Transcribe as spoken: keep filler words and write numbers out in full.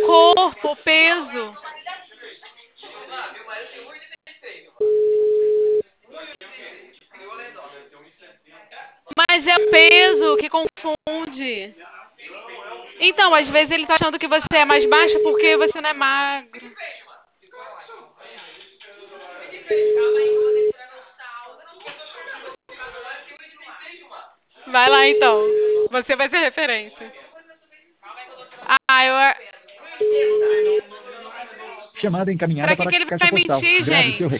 corpo, o peso. Mas é o peso que confunde. Então, às vezes ele tá achando que você é mais baixa porque você não é magro. Vai lá então. Você vai ser referência. Ah, eu. Chamada encaminhada Pra que, para que a ele caixa vai postal. mentir, Grave seu gente?